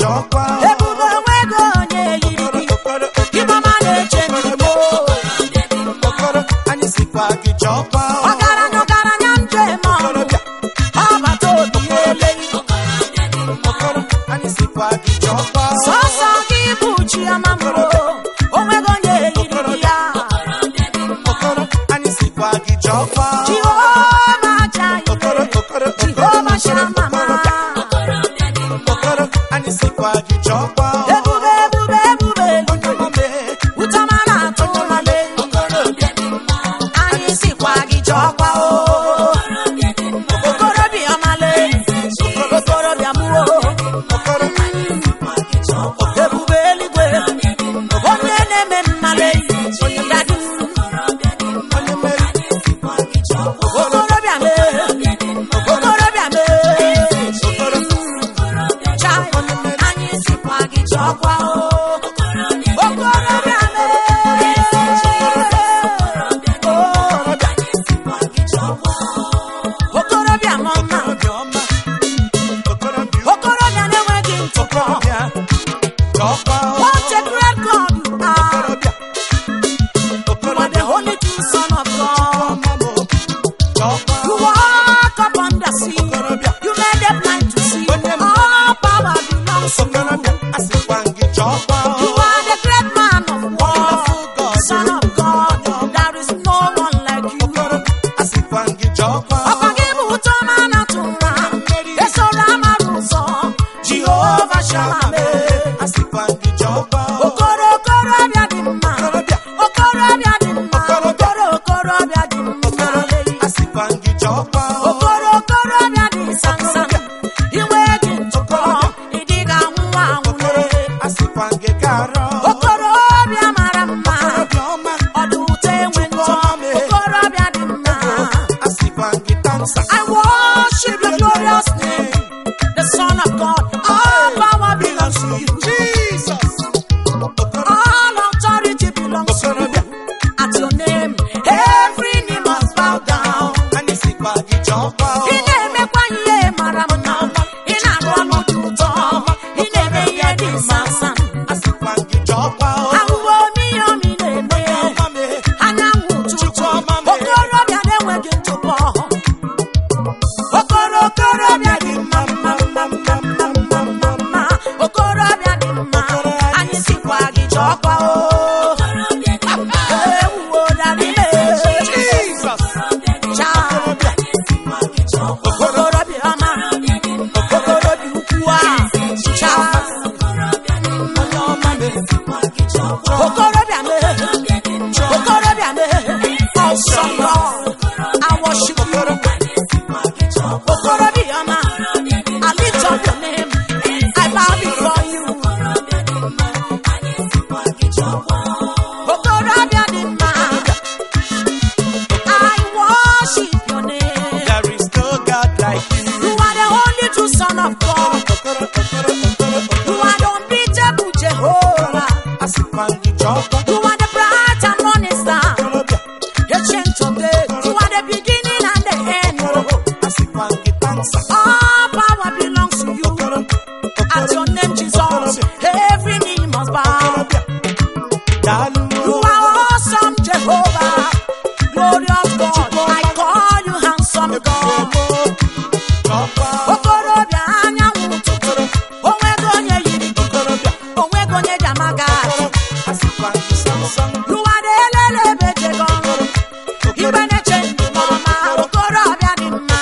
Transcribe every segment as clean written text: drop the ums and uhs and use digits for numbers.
chọkwa. Ebube onwego onye yiri gị. Ịmama na-eche n'ugbo. Okoro anyị sikwa gị chọkwa. Ọgaranya njem ọnụ. Ọbata obi eleghị. Okoro anyị sikwa gị chọkwa. Sọsọ gị bụ Chioma mụrụ. Onwego onye yiri gị ya. Okoro anyị sikwa gị chọkwa. Jehova Jaire. Jehova Shammah. Okoro anyị sikwa gị chọkwa. Ebube Utama na-atụ male. Anyị sikwa gị chọkwa o. Okorobịa male. Okorobịa mụọ. Ebube eluigwe. Onye na-eme mmale. Dadi m. Okorobịa mee. Chai. Anyị sikwa gị chọkwa o. Okorobịa mee. Okorobịa mọ mma. Okorobịa na-enweghị ntụpọ. What a great God you are. You are the only true Son of God. You walk upon the sea. You made the blind to see. All power belongs to you. You are the great man of war. Son of God. There is no one like you. Ọkwa gị bụ ụtọ mana tụra. Esoro amara ụzọ. Jehova Shammah. Okorobịa dị mma. Okorobịa dị mma. Okorobịa dị mma. Okorobịa dị sansan. Inwe gị ntụpọ. Ịdịga anwụwa anwụle. Okorobịa mara mma. Ọdụ ụtọ enwe ntọ. Okorobịa dị mma. I worship your glorious name, the Son of God. All power belongs to you. All authority belongs to you. At your name, every knee must bow down. Ị na-emekwa ihe mara mma. Ị na-arụ ọrụ dị ụtọ. Ị na-eme ihe dị sansan. Ahụhụ omi na-eme. Anyanwụ ụtụtụ. Okorobịa na-enweghị ntụpọ. Okorobịa dị mma. Okorobịa dị mma. Anyị sikwa gị chọkwa o. Ewuwo dari me. Okorobịa ọma. Okorobịa ukwu a. Okorobịa me. Awesome Lord. I worship you. Okorobịa ọma. I lift up your name. I bow before you. Okorobịa dị mma. I worship your name. There is no God like you. You are the only true Son of God. You are the unbeatable Jehovah. You are the bright and morning star. Ancient of days. You are the beginning and the end. All power belongs to you. At your name, Jesus, every knee must bow. You are awesome, Jehovah. Glorious God. I call you handsome God. Okorobịa anyanwụ ụtụtụ. Onwego onye yiri gị. Onwego onye ji amaga atụ. You are the elelebe Jegon. Ibe na-eche ndụ n'ọma. Okorobịa dị mma.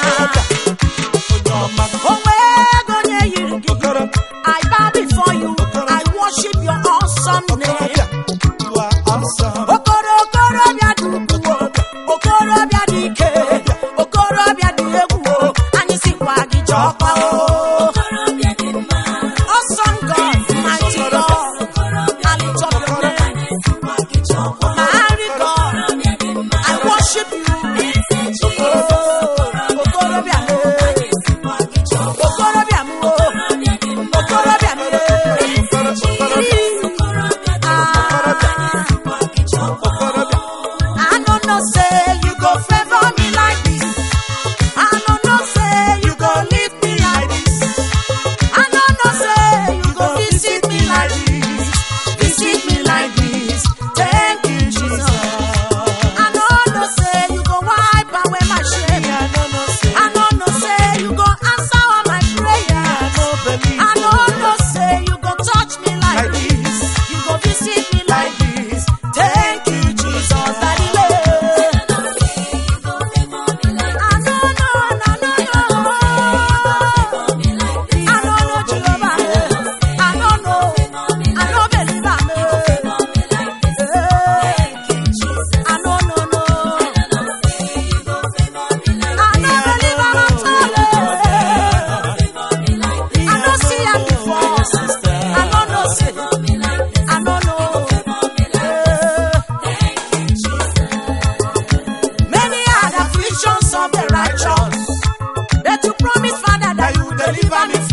Onwego onye yiri gị. I bow before you. I worship your awesome name. Okorobịa dị ukwu. Okorobịa dị ike. Okorobịa dị egwu. Anyị sikwa gị chọkwa o. Awesome God, mighty God. I lift up your name. Mighty God, I worship you. Okorobịa me. Okorobịa mụọ. Okorobịa me.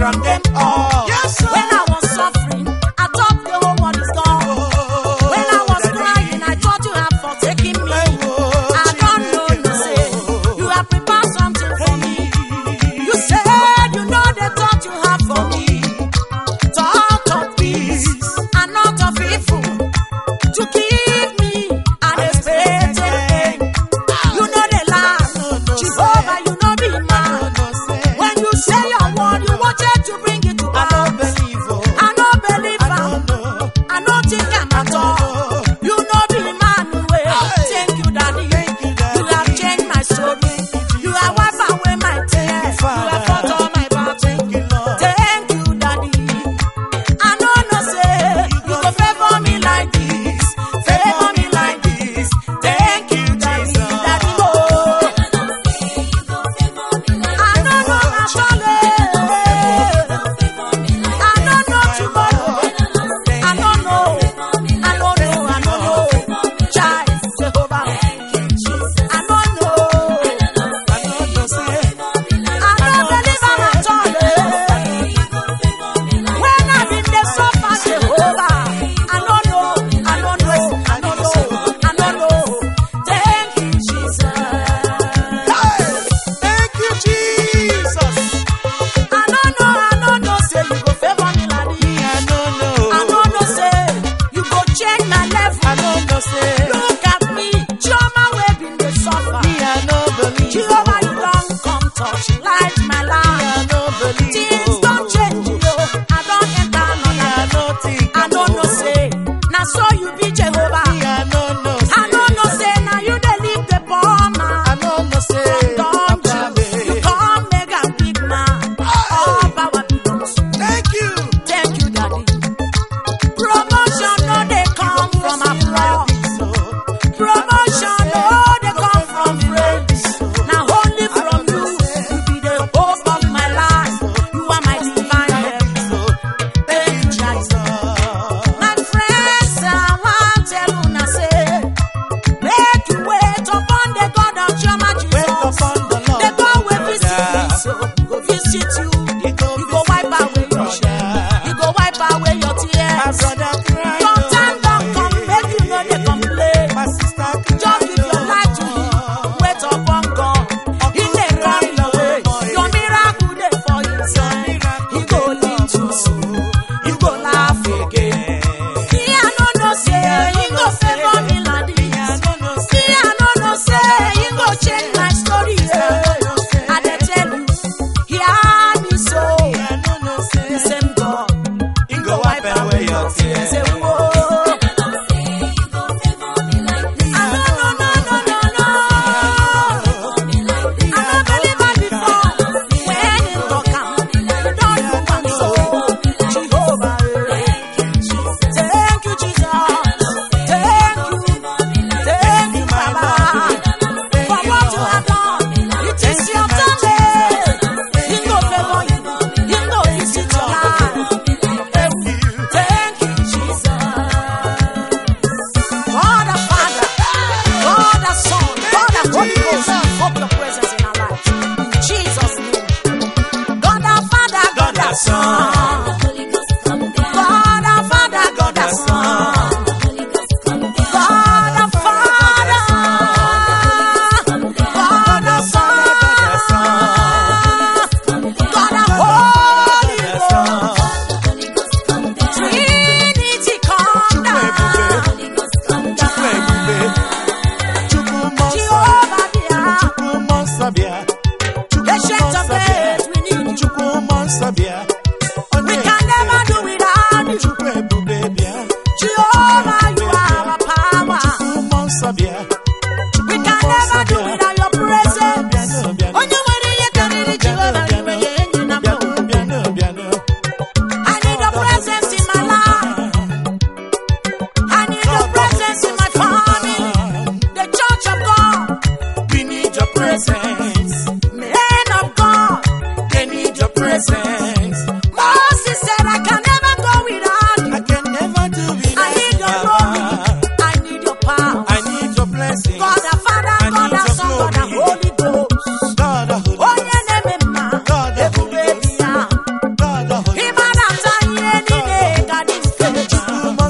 from them all. Yes, sir. When I was suffering, I thought the whole world is gone. When I was crying, I thought you had forsaken me. I don't know, no say, you have prepared something for me. You said you know the thought you have for me. Thought of peace and not of evil, to give me an expected end. You know the lie, Jehovah, you know be man. When you say your word, you want it to bring it to I pass. don't believe. I don't believe I am. don't know. I don't think I'm at all. You know be Emmanuel. Thank you, Daddy. Thank you, Daddy. You have changed my story. You have wiped away my tears. You have fought all my battles. Thank you, Lord. Thank you, Daddy. I know no say you go favor me like this, favor me like this. Thank you, Daddy. Daddy, oh. I don't know at all. I don't know tomorrow. I don't know. I don't know. I don't know. Child, Jehovah. I don't know. I don't know, say. I don't believe I'm at all. When I've been there so far, Jehovah, I don't know. I don't know. I don't know. I don't know. Thank you, Jesus. Hey, thank you, Jesus. I don't know. Say you go favor me like this. I don't know. I don't know. Say you go change my level. I don't know, say. Look at me, Jehovah, we been the suffer. I don't believe. Jehovah, you don't come touch light my life. I don't believe. Things don't change, yo. I don't enter I another. don't think. I don't know, say. Now so you be Jehovah. I don't know, I don't know, say. Now you dey lead the poor man. I don't know, say. Don't you come make a big man. All power belongs to you. Thank you. Thank you, Daddy. Promotion, no, they come from abroad. Promotion, no, they come from friends. Now only from you, you be the hope of my life. You are my divine help. Thank you, Jesus. My friends, I want to tell you now, say, make you wait upon the God of your majesty. Wait upon the Lord. The God will visit me, so go visit you. He go You go wipe away your shame. You go wipe away your My tears. brother cry. Your time don't come, make you know they complain. My sister cry. Just give your life to him. Wait upon God. He may come your way. Your miracle dey for his hand. He go lead you soon. You go laugh again. See, I know say he go favor me like this. See, I know say he go change my story. I dey tell you, he had me so. I don't know, say. The same God. He go wipe away your tears. Say, whoa. Thank you, Jesus. Thank you.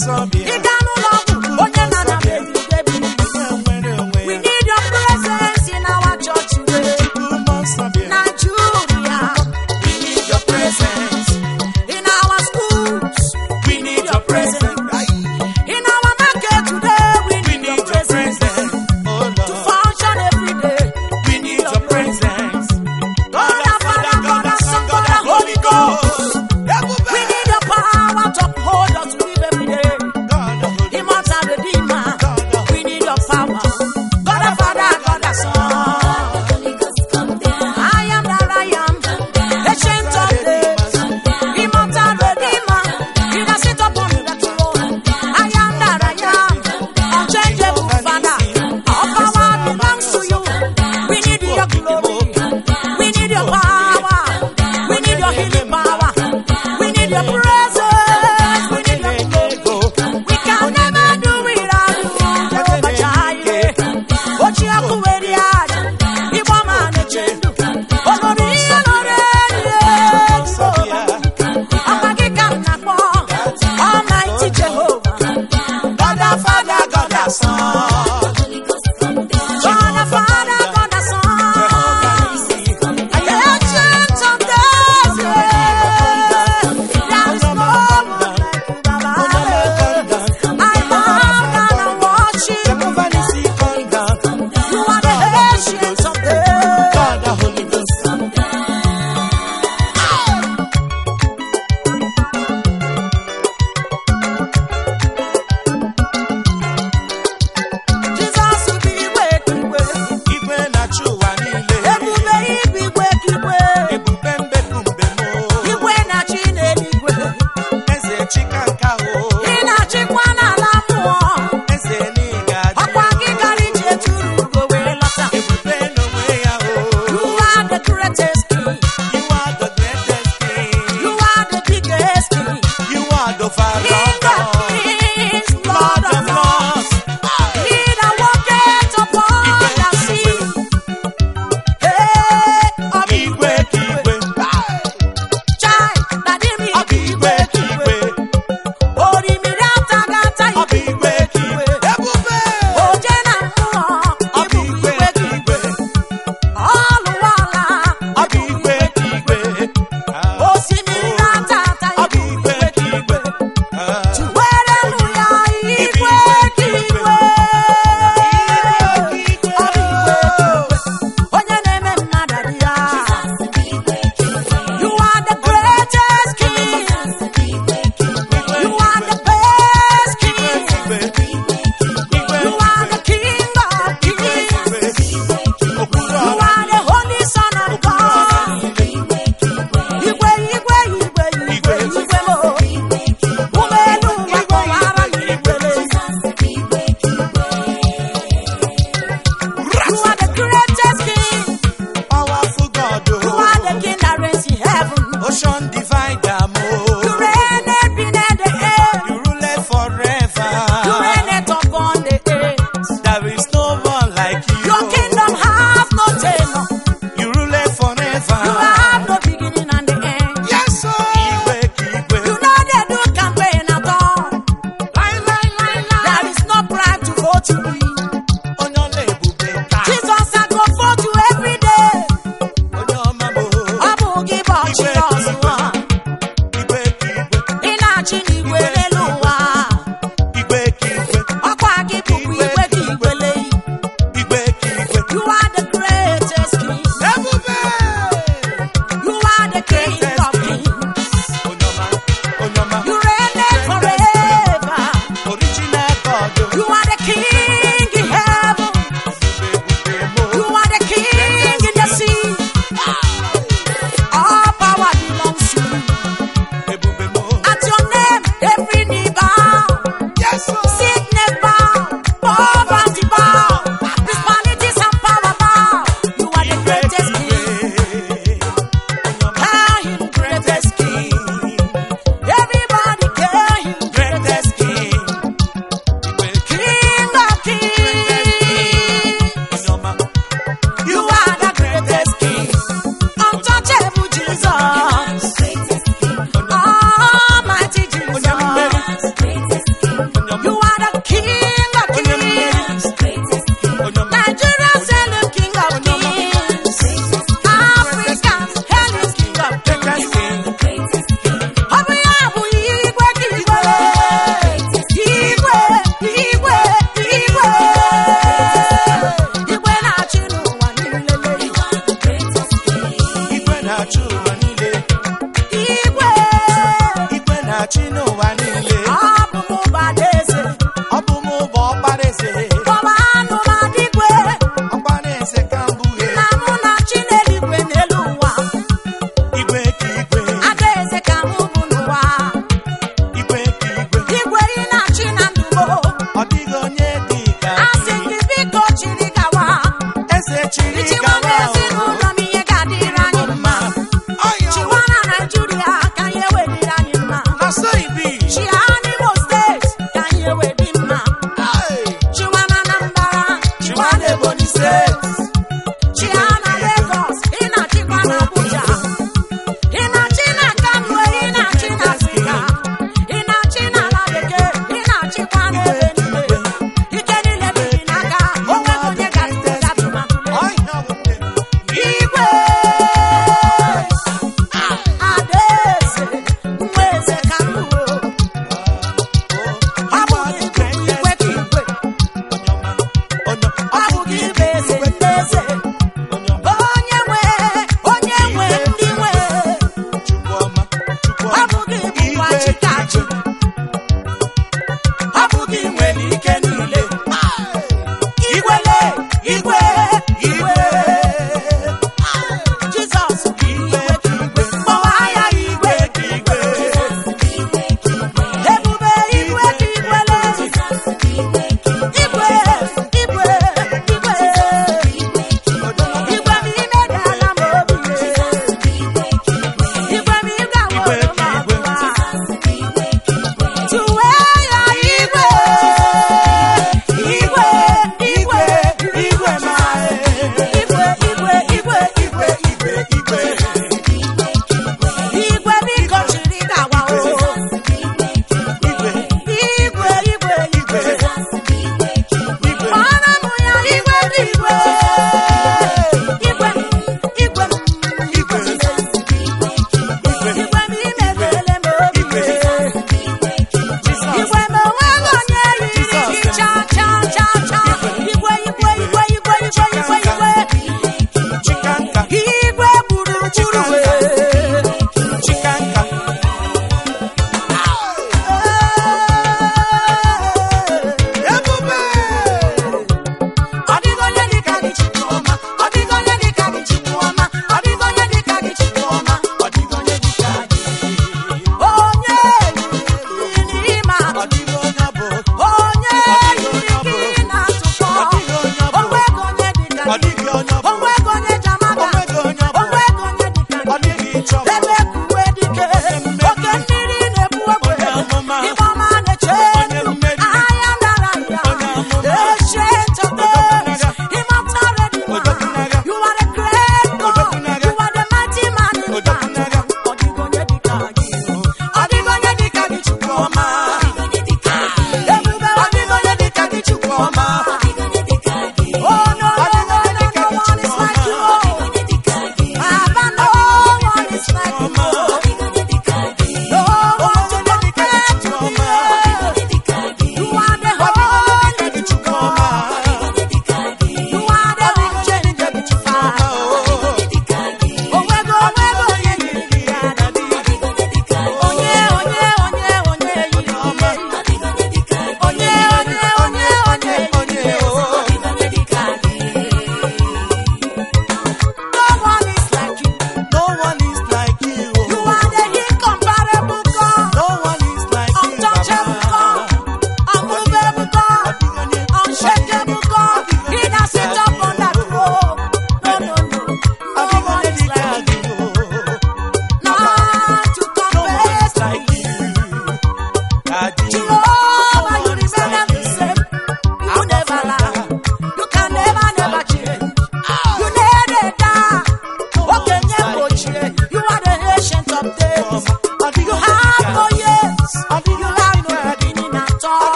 ọsọ bịa. Ị